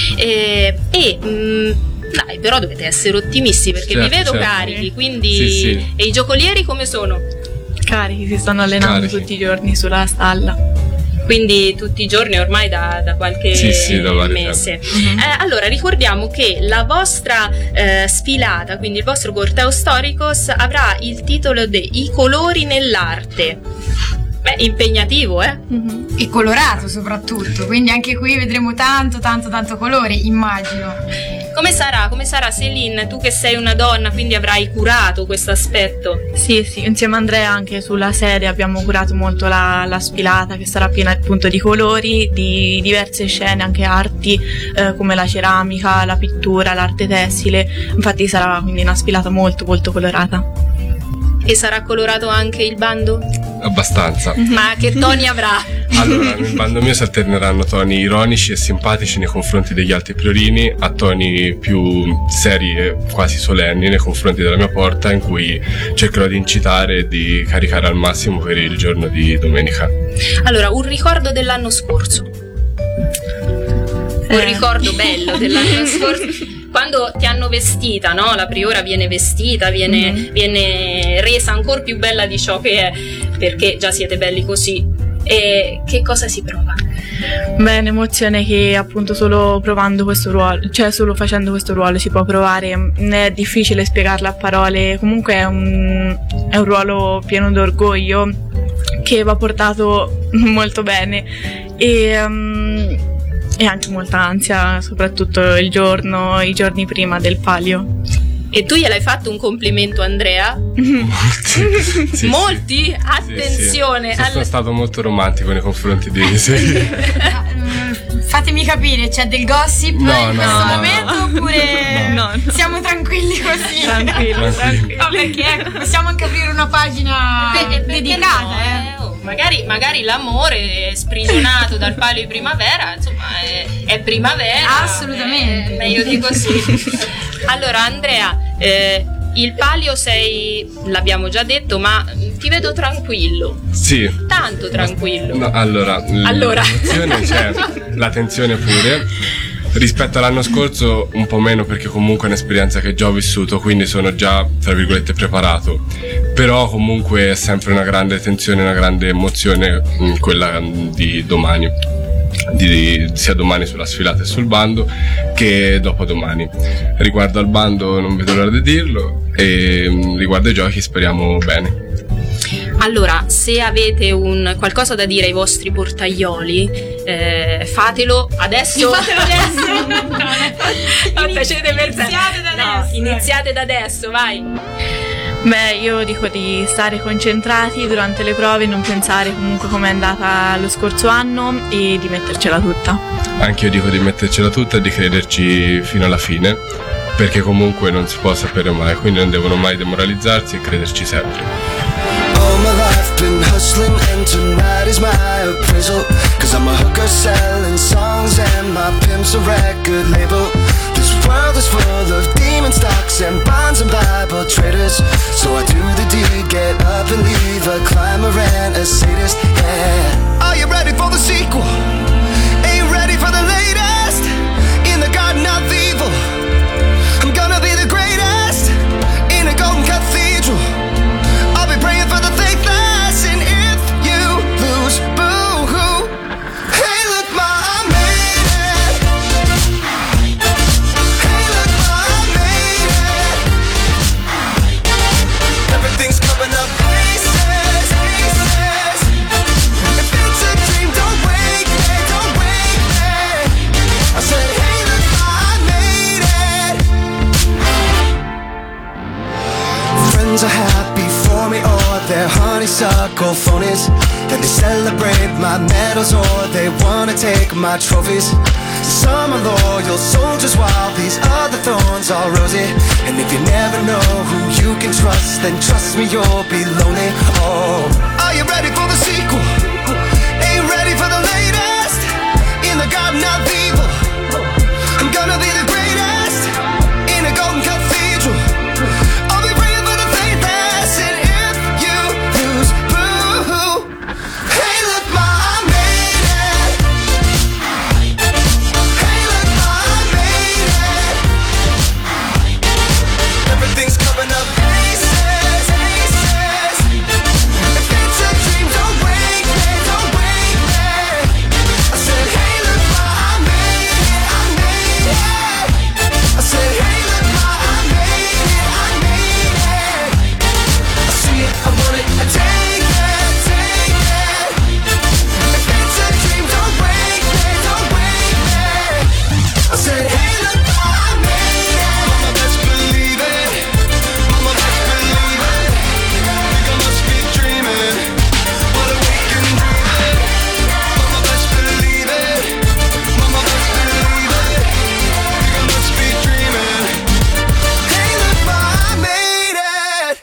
Speaker 2: e, e mh, dai, però dovete essere ottimisti, perché
Speaker 20: certo,
Speaker 2: vi vedo
Speaker 20: certo.
Speaker 2: carichi, quindi
Speaker 20: sì, sì.
Speaker 2: E i giocolieri come sono?
Speaker 21: Carichi, si stanno allenando
Speaker 20: Carichi.
Speaker 21: tutti i giorni sulla stalla.
Speaker 2: Quindi tutti i giorni ormai da, da qualche
Speaker 20: sì, sì, da
Speaker 2: mese. Mm-hmm. Eh, allora ricordiamo che la vostra eh, sfilata, quindi il vostro corteo storicos, avrà il titolo di I colori nell'arte. Beh, impegnativo, eh?
Speaker 5: Mm-hmm. E colorato soprattutto, quindi anche qui vedremo tanto tanto tanto colore, immagino.
Speaker 2: Come sarà? Come sarà Selin? Tu che sei una donna, quindi avrai curato questo aspetto.
Speaker 21: Sì, sì, insieme a Andrea anche sulla sede abbiamo curato molto la, la sfilata, che sarà piena appunto di colori, di diverse scene, anche arti eh, come la ceramica, la pittura, l'arte tessile. Infatti sarà quindi una sfilata molto molto colorata.
Speaker 2: E sarà colorato anche il bando?
Speaker 20: Abbastanza.
Speaker 2: Ma che toni avrà?
Speaker 20: Allora, nel bando mio si alterneranno toni ironici e simpatici nei confronti degli altri priorini a toni più seri e quasi solenni nei confronti della mia porta, in cui cercherò di incitare e di caricare al massimo per il giorno di domenica.
Speaker 2: Allora, un ricordo dell'anno scorso. Un
Speaker 21: Eh.
Speaker 2: ricordo bello dell'anno scorso. Quando ti hanno vestita, no? La priora viene vestita, viene,
Speaker 21: Mhm.
Speaker 2: viene resa ancora più bella di ciò che è, perché già siete belli così. E che cosa si prova?
Speaker 21: Beh, è un'emozione che appunto solo provando questo ruolo, cioè solo facendo questo ruolo si può provare, è difficile spiegarla a parole, comunque è un, è un ruolo pieno d'orgoglio che va portato molto bene e, um, e anche molta ansia, soprattutto il giorno, i giorni prima del palio.
Speaker 2: E tu gliel'hai fatto un complimento, Andrea?
Speaker 20: Molti. Sì,
Speaker 2: Molti?
Speaker 20: sì.
Speaker 2: Attenzione!
Speaker 20: Sì, sì.
Speaker 2: All-
Speaker 20: Sono stato molto romantico nei confronti di sì.
Speaker 5: Fatemi capire, c'è del gossip
Speaker 20: No,
Speaker 5: in
Speaker 20: no,
Speaker 5: questo
Speaker 20: no,
Speaker 5: momento
Speaker 20: no.
Speaker 5: oppure
Speaker 21: No, no.
Speaker 5: siamo tranquilli così?
Speaker 21: Tranquilli, tranquilli.
Speaker 5: No, perché ecco, possiamo anche aprire una pagina
Speaker 2: Beh,
Speaker 5: dedicata,
Speaker 2: no,
Speaker 5: eh.
Speaker 2: oh, magari, magari l'amore è sprigionato dal palio di primavera, insomma, è, è primavera.
Speaker 5: Assolutamente.
Speaker 2: È meglio di così. Allora, Andrea, eh, il palio sei, l'abbiamo già detto, ma ti vedo tranquillo.
Speaker 20: Sì.
Speaker 2: Tanto tranquillo.
Speaker 20: No, allora,
Speaker 2: Allora.
Speaker 20: l'emozione c'è, la tensione pure. Rispetto all'anno scorso un po' meno, perché comunque è un'esperienza che già ho vissuto, quindi sono già tra virgolette preparato, però comunque è sempre una grande tensione, una grande emozione, mh, quella di domani, di, sia domani sulla sfilata e sul bando che dopodomani. Riguardo al bando non vedo l'ora di dirlo e mh, riguardo ai giochi speriamo bene.
Speaker 2: Allora, se avete un qualcosa da dire ai vostri portaioli, eh, fatelo adesso.
Speaker 5: Fatelo adesso.
Speaker 2: No, facete per
Speaker 5: Iniziate da
Speaker 2: no,
Speaker 5: adesso.
Speaker 2: iniziate da adesso, vai.
Speaker 21: Beh, io dico di stare concentrati durante le prove, non pensare comunque com'è andata lo scorso anno e di mettercela tutta.
Speaker 20: Anche io dico di mettercela tutta e di crederci fino alla fine, perché comunque non si può sapere mai, quindi non devono mai demoralizzarsi e crederci sempre.
Speaker 6: All my life been hustling and tonight is my appraisal. Cause I'm a hooker selling songs and my pimp's a record label. This world is full of demon stocks and bonds and Bible traders. So I do the deed, get up and leave a climber and a sadist, yeah. Are you ready for the sequel? Ain't ready for the latest? In the garden of evil, I'm gonna be the greatest. In a golden cathedral, I'll be praying for the faithless, and if you lose, boo-hoo. Hey, look, ma, I made it. Hey, look, ma, I made it. Everything's coming up pieces, pieces. If it's a dream, don't wake me, don't wake me. I said, hey, look, ma, I made it. Friends are happy for me, or they're honeysuckle phonies. Then they celebrate my medals, or they wanna take my trophies. Some are loyal soldiers, while these other thorns are rosy. And if you never know who you can trust, then trust me, you'll be lonely. Oh, are you ready for the sequel? Ain't ready for the latest? In the garden of evil, I'm gonna be the greatest. In a golden cathedral, I'll be praying for the faithless, and if you lose, boo-hoo. Hey, look, ma, I made it. Hey, look, ma, I made it. Everything's coming up pieces, pieces. If it's a dream, don't wake me, don't wake me. I said, hey, look, ma, I made it, I made it. I said, hey, look, ma, I made it, I made it. I see it, I want it, I take it, take it. If it's a dream, don't wake me, don't wake me. I said, hey, look, ma, I made it. Mama, best believe it. Mama, best believe it. Think I must be dreaming, but we can do it. Mama, best believe it. Mama, best believe it. Think I must be dreaming. Hey, look, ma, I made it.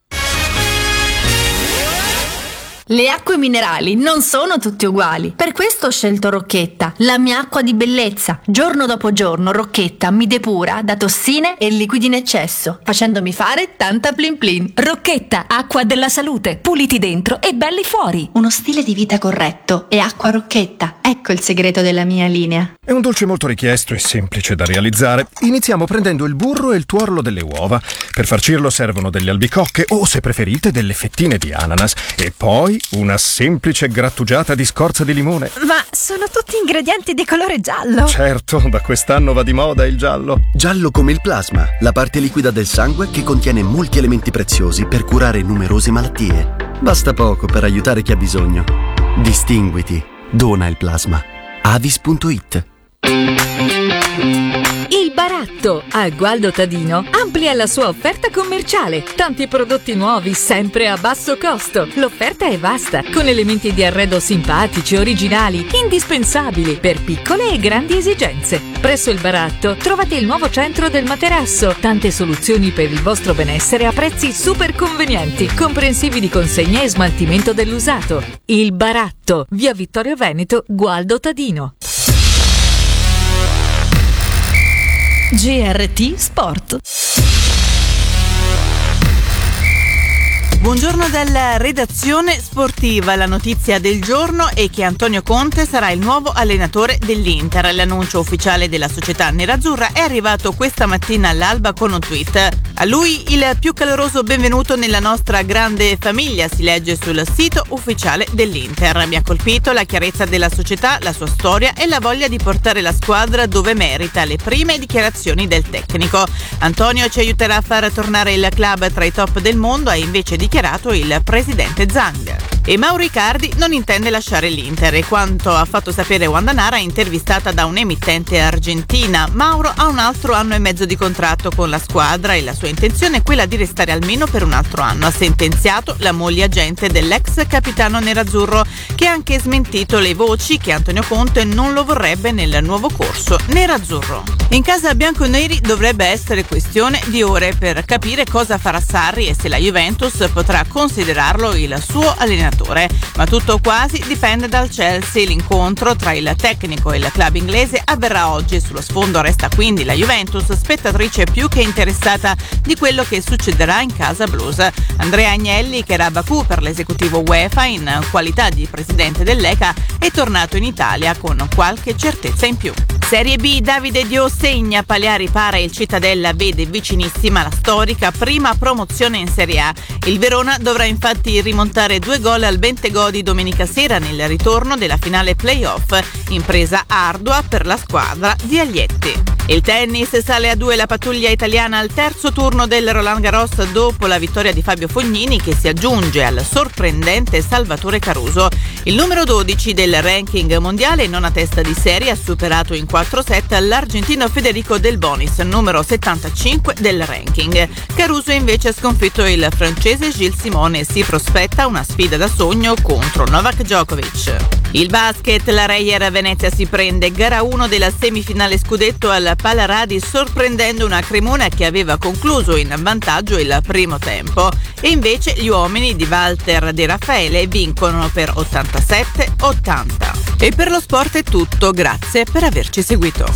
Speaker 4: Le acque minerali non sono tutte uguali. Per questo ho scelto Rocchetta, la mia acqua di bellezza. Giorno dopo giorno Rocchetta mi depura da tossine e liquidi in eccesso, facendomi fare tanta plin plin.
Speaker 8: Rocchetta, acqua della salute, puliti dentro e belli fuori.
Speaker 4: Uno stile di vita corretto e acqua Rocchetta. Ecco il segreto della mia linea.
Speaker 22: È un dolce molto richiesto e semplice da realizzare. Iniziamo prendendo il burro e il tuorlo delle uova. Per farcirlo servono delle albicocche o, se preferite, delle fettine di ananas. E poi Poi una semplice grattugiata di scorza di limone.
Speaker 9: Ma sono tutti ingredienti di colore giallo.
Speaker 22: Certo, da quest'anno va di moda il giallo.
Speaker 10: Giallo come il plasma, la parte liquida del sangue che contiene molti elementi preziosi per curare numerose malattie. Basta poco per aiutare chi ha bisogno. Distinguiti. Dona il plasma. Avis punto it.
Speaker 23: Il Baratto a Gualdo Tadino amplia la sua offerta commerciale. Tanti prodotti nuovi sempre a basso costo. L'offerta è vasta, con elementi di arredo simpatici, originali, indispensabili per piccole e grandi esigenze. Presso il Baratto trovate il nuovo centro del materasso. Tante soluzioni per il vostro benessere a prezzi super convenienti, comprensivi di consegna e smaltimento dell'usato. Il Baratto, via Vittorio Veneto, Gualdo Tadino.
Speaker 4: G R T Sport.
Speaker 24: Buongiorno dalla redazione sportiva. La notizia del giorno è che Antonio Conte sarà il nuovo allenatore dell'Inter. L'annuncio ufficiale della società nerazzurra è arrivato questa mattina all'alba con un tweet. A lui il più caloroso benvenuto nella nostra grande famiglia, si legge sul sito ufficiale dell'Inter. Mi ha colpito la chiarezza della società, la sua storia e la voglia di portare la squadra dove merita. Le prime dichiarazioni del tecnico. Antonio ci aiuterà a far tornare il club tra i top del mondo, ha invece dichiarato il presidente Zhang. E Mauro Icardi non intende lasciare l'Inter, e quanto ha fatto sapere Wanda Nara, intervistata da un'emittente argentina. Mauro ha un altro anno e mezzo di contratto con la squadra e la sua intenzione è quella di restare almeno per un altro anno, ha sentenziato la moglie agente dell'ex capitano nerazzurro, che ha anche smentito le voci che Antonio Conte non lo vorrebbe nel nuovo corso nerazzurro. In casa bianconeri dovrebbe essere questione di ore per capire cosa farà Sarri e se la Juventus potrà considerarlo il suo allenatore. Ma tutto quasi dipende dal Chelsea. L'incontro tra il tecnico e il club inglese avverrà oggi. Sullo sfondo resta quindi la Juventus, spettatrice più che interessata di quello che succederà in casa blues. Andrea Agnelli, che era a Baku per l'esecutivo UEFA in qualità di presidente dell'E C A, è tornato in Italia con qualche certezza in più. Serie B, Davide Dio segna, Pagliari para, il Cittadella vede vicinissima la storica prima promozione in Serie A. Il Verona dovrà infatti rimontare due gol al Bentegodi domenica sera nel ritorno della finale playoff, impresa ardua per la squadra di Aglietti. Il tennis, sale a due la pattuglia italiana al terzo turno del Roland Garros dopo la vittoria di Fabio Fognini, che si aggiunge al sorprendente Salvatore Caruso. Il numero dodici del ranking mondiale, non a testa di serie, ha superato in quattro set l'argentino Federico Del Bonis, numero settantacinque del ranking. Caruso invece ha sconfitto il francese Gilles Simon e si prospetta una sfida da sogno contro Novak Djokovic. Il basket, la Reyer Venezia si prende gara uno della semifinale scudetto al Palaradi, sorprendendo una Cremona che aveva concluso in vantaggio il primo tempo, e invece gli uomini di Walter De Raffaele vincono per ottantasette ottanta. E per lo sport è tutto, grazie per averci seguito.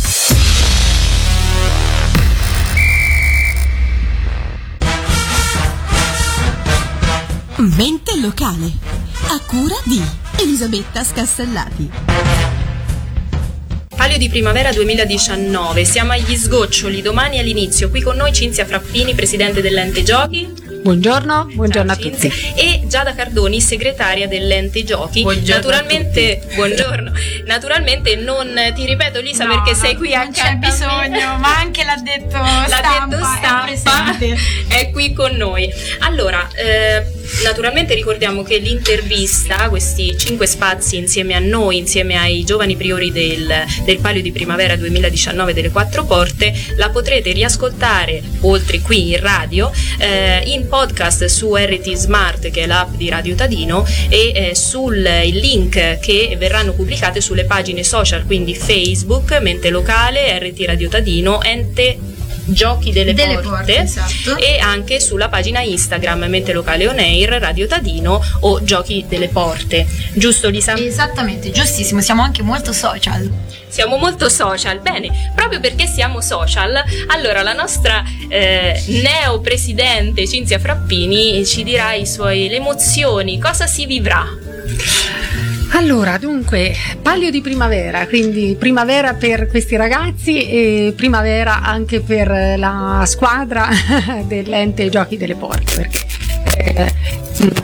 Speaker 1: Mente locale, a cura di Elisabetta Scastellati.
Speaker 2: Palio di Primavera duemiladiciannove, siamo agli sgoccioli, domani all'inizio. Qui con noi Cinzia Frappini, presidente dell'Ente Giochi.
Speaker 25: Buongiorno, buongiorno a tutti.
Speaker 2: E Giada Cardoni, segretaria dell'Ente Giochi.
Speaker 25: Buongiorno.
Speaker 2: Naturalmente, buongiorno. Naturalmente non ti ripeto Lisa,
Speaker 5: No,
Speaker 2: perché sei qui
Speaker 5: non
Speaker 2: accanto
Speaker 5: c'è
Speaker 2: a me.
Speaker 5: bisogno, ma anche l'ha detto
Speaker 2: L'ha
Speaker 5: stampa,
Speaker 2: detto stampa,
Speaker 5: è,
Speaker 2: è qui con noi. Allora, eh, naturalmente ricordiamo che l'intervista, questi cinque spazi insieme a noi, insieme ai giovani priori del, del Palio di Primavera duemiladiciannove delle Quattro Porte, la potrete riascoltare, oltre qui in radio, eh, in podcast su R T Smart, che è l'app di Radio Tadino, e eh, sul il link che verranno pubblicate sulle pagine social, quindi Facebook, Mente Locale, R T Radio Tadino, Ente Giochi delle,
Speaker 5: Delle
Speaker 2: porte,
Speaker 5: porte, esatto.
Speaker 2: E anche sulla pagina Instagram Mente Locale On Air, Radio Tadino o Giochi delle Porte. Giusto Lisa?
Speaker 5: Esattamente, giustissimo, siamo anche molto social.
Speaker 2: Siamo molto social, bene, proprio perché siamo social, allora la nostra eh, neo presidente Cinzia Frappini ci dirà i suoi, le emozioni, cosa si vivrà.
Speaker 25: Allora, dunque, Palio di Primavera, quindi primavera per questi ragazzi e primavera anche per la squadra dell'Ente Giochi delle Porte, perché eh,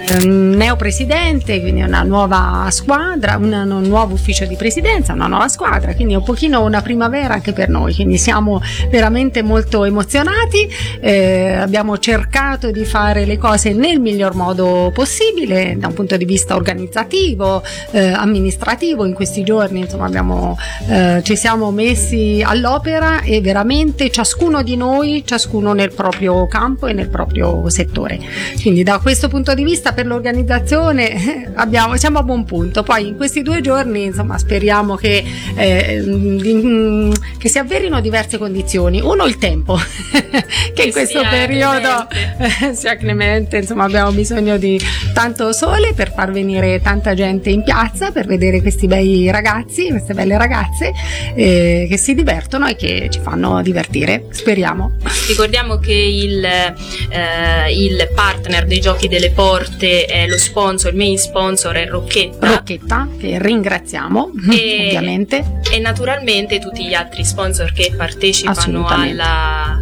Speaker 25: un neopresidente, quindi una nuova squadra, una, un nuovo ufficio di presidenza, una nuova squadra, quindi un pochino una primavera anche per noi, quindi siamo veramente molto emozionati, eh, abbiamo cercato di fare le cose nel miglior modo possibile da un punto di vista organizzativo, eh, amministrativo. In questi giorni insomma abbiamo, eh, ci siamo messi all'opera e veramente ciascuno di noi, ciascuno nel proprio campo e nel proprio settore, quindi da questo punto di vista per l'organizzazione abbiamo, siamo a buon punto. Poi in questi due giorni insomma speriamo che, eh, che si avverino diverse condizioni. Uno, il tempo che in questo periodo eh, sia clemente, insomma abbiamo bisogno di tanto sole per far venire tanta gente in piazza per vedere questi bei ragazzi, queste belle ragazze eh, che si divertono e che ci fanno divertire, speriamo.
Speaker 2: Ricordiamo che il, eh, il partner dei Giochi delle Porte è lo sponsor, il main sponsor è Rocchetta.
Speaker 25: Rocchetta, che ringraziamo e, ovviamente.
Speaker 2: E naturalmente tutti gli altri sponsor che partecipano alla,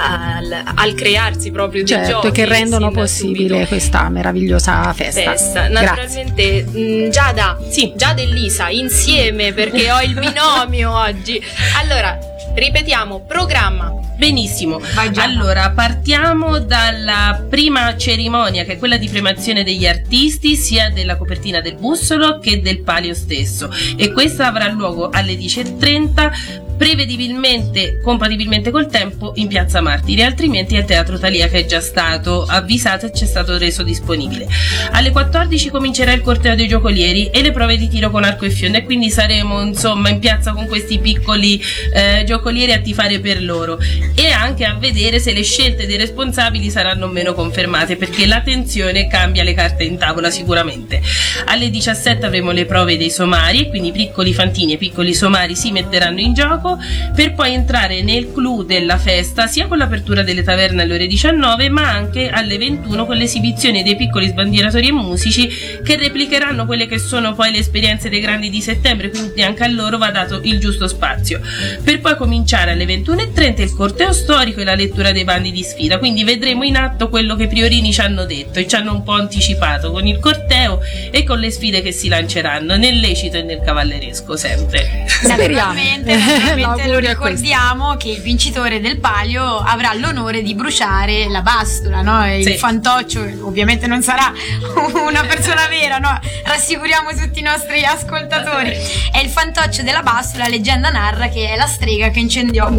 Speaker 2: al, al crearsi proprio dei
Speaker 25: certo,
Speaker 2: giochi.
Speaker 25: Che rendono possibile subito questa meravigliosa festa.
Speaker 2: festa. Naturalmente mh, Giada, sì, Giada e Lisa insieme, perché ho il binomio oggi. Allora, ripetiamo, programma.
Speaker 3: Benissimo, allora partiamo dalla prima cerimonia, che è quella di premiazione degli artisti sia della copertina del Bussolo che del palio stesso, e questa avrà luogo alle dieci e trenta, prevedibilmente, compatibilmente col tempo, in Piazza Martiri, altrimenti al Teatro Thalia, che è già stato avvisato e ci è stato reso disponibile. Alle quattordici comincerà il corteo dei giocolieri e le prove di tiro con arco e fionda, e quindi saremo insomma in piazza con questi piccoli eh, giocolieri a tifare per loro e anche a vedere se le scelte dei responsabili saranno o meno confermate, perché la tensione cambia le carte in tavola sicuramente. Alle diciassette avremo le prove dei somari, e quindi piccoli fantini e piccoli somari si metteranno in gioco, per poi entrare nel clou della festa sia con l'apertura delle taverne alle ore diciannove, ma anche alle ventuno con l'esibizione dei piccoli sbandieratori e musici che replicheranno quelle che sono poi le esperienze dei grandi di settembre, quindi anche a loro va dato il giusto spazio, per poi cominciare alle ventuno e trenta il corteo storico e la lettura dei bandi di sfida. Quindi vedremo in atto quello che i priorini ci hanno detto e ci hanno un po' anticipato con il corteo e con le sfide che si lanceranno nel lecito e nel cavalleresco, sempre.
Speaker 5: Naturalmente, naturalmente lo ricordiamo che il vincitore del palio avrà l'onore di bruciare la bastula, no? Il sì. fantoccio ovviamente non sarà una persona vera, no? Rassicuriamo tutti i nostri ascoltatori. È il fantoccio della bastula, leggenda narra che è la strega che incendiò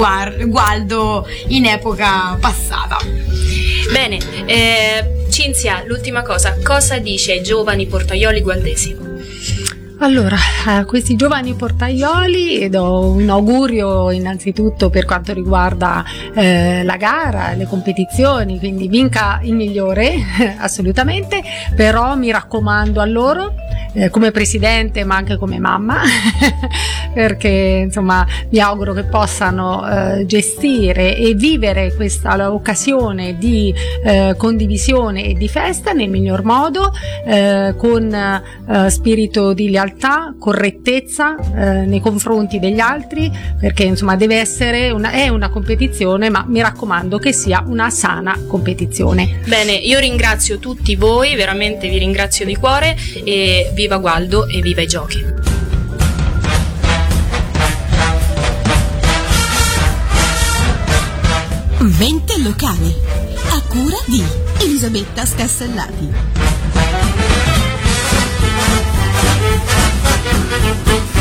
Speaker 5: Gualdo in epoca passata.
Speaker 2: Bene, eh, Cinzia, l'ultima cosa, cosa dice ai giovani portaioli gualdesi?
Speaker 25: Allora, a questi giovani portaioli do un augurio innanzitutto per quanto riguarda eh, la gara, le competizioni, quindi vinca il migliore, assolutamente, però mi raccomando a loro, eh, come presidente ma anche come mamma, perché insomma mi auguro che possano eh, gestire e vivere questa occasione di eh, condivisione e di festa nel miglior modo, eh, con eh, spirito di lealtà, correttezza eh, nei confronti degli altri, perché insomma deve essere una, è una competizione, ma mi raccomando che sia una sana competizione.
Speaker 2: Bene, io ringrazio tutti voi, veramente vi ringrazio di cuore, e viva Gualdo e viva i giochi.
Speaker 1: Mente locale, a cura di Elisabetta Scassellati.